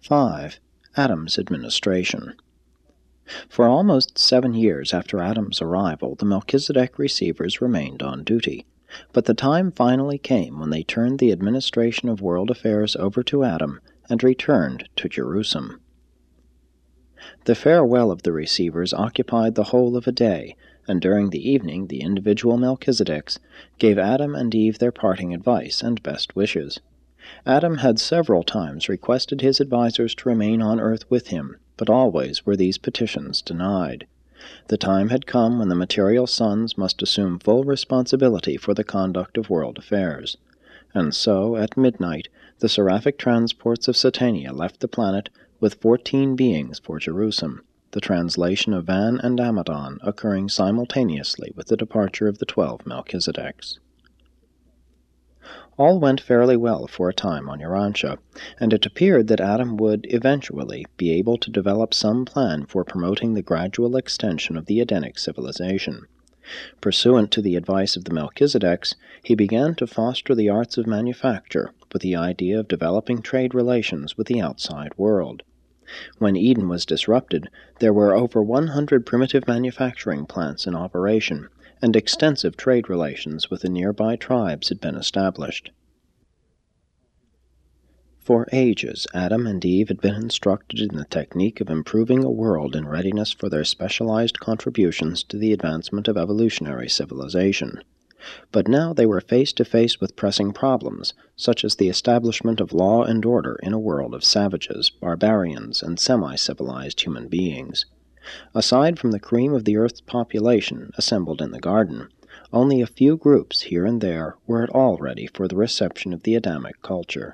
5. Adam's administration. For almost 7 years after Adam's arrival, the Melchizedek receivers remained on duty, but the time finally came when they turned the administration of world affairs over to Adam and returned to Jerusalem. The farewell of the receivers occupied the whole of a day, and during the evening the individual Melchizedeks gave Adam and Eve their parting advice and best wishes. Adam had several times requested his advisers to remain on earth with him, but always were these petitions denied. The time had come when the material sons must assume full responsibility for the conduct of world affairs. And so, at midnight, the seraphic transports of Satania left the planet with 14 beings for Jerusalem, the translation of Van and Amadon occurring simultaneously with the departure of the 12 Melchizedeks. All went fairly well for a time on Urantia, and it appeared that Adam would eventually be able to develop some plan for promoting the gradual extension of the Edenic civilization. Pursuant to the advice of the Melchizedeks, he began to foster the arts of manufacture, with the idea of developing trade relations with the outside world. When Eden was disrupted, there were over 100 primitive manufacturing plants in operation, and extensive trade relations with the nearby tribes had been established. For ages, Adam and Eve had been instructed in the technique of improving a world in readiness for their specialized contributions to the advancement of evolutionary civilization. But now they were face to face with pressing problems, such as the establishment of law and order in a world of savages, barbarians, and semi-civilized human beings. Aside from the cream of the Earth's population assembled in the garden, only a few groups here and there were at all ready for the reception of the Adamic culture.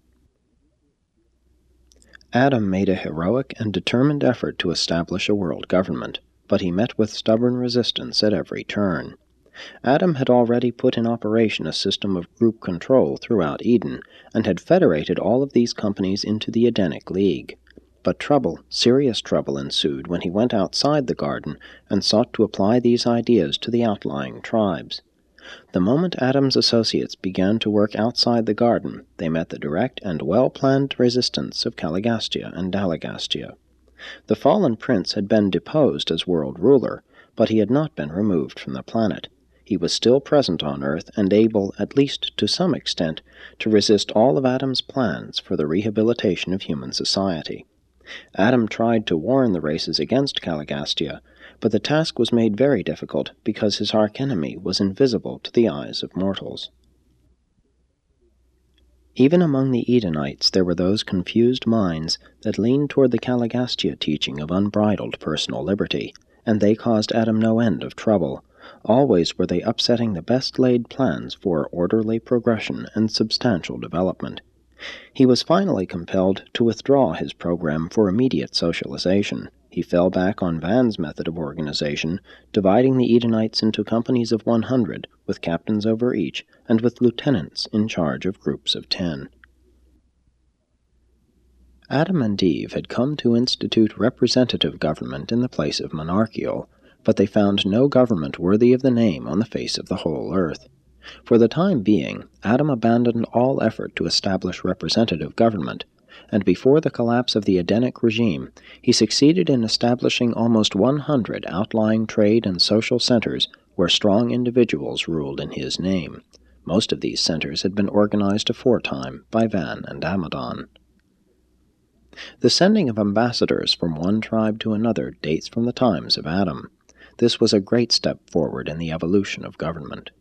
Adam made a heroic and determined effort to establish a world government, but he met with stubborn resistance at every turn. Adam had already put in operation a system of group control throughout Eden, and had federated all of these companies into the Edenic League. But serious trouble ensued when he went outside the garden and sought to apply these ideas to the outlying tribes. The moment Adam's associates began to work outside the garden, they met the direct and well-planned resistance of Caligastia and Dalagastia. The fallen prince had been deposed as world ruler, but he had not been removed from the planet. He was still present on Earth and able, at least to some extent, to resist all of Adam's plans for the rehabilitation of human society. Adam tried to warn the races against Caligastia, but the task was made very difficult because his archenemy was invisible to the eyes of mortals. Even among the Edenites there were those confused minds that leaned toward the Caligastia teaching of unbridled personal liberty, and they caused Adam no end of trouble. Always were they upsetting the best-laid plans for orderly progression and substantial development. He was finally compelled to withdraw his program for immediate socialization. He fell back on Van's method of organization, dividing the Edenites into companies of 100, with captains over each, and with lieutenants in charge of groups of 10. Adam and Eve had come to institute representative government in the place of monarchical, but they found no government worthy of the name on the face of the whole earth. For the time being, Adam abandoned all effort to establish representative government, and before the collapse of the Edenic regime, he succeeded in establishing almost 100 outlying trade and social centers where strong individuals ruled in his name. Most of these centers had been organized aforetime by Van and Amadon. The sending of ambassadors from one tribe to another dates from the times of Adam. This was a great step forward in the evolution of government.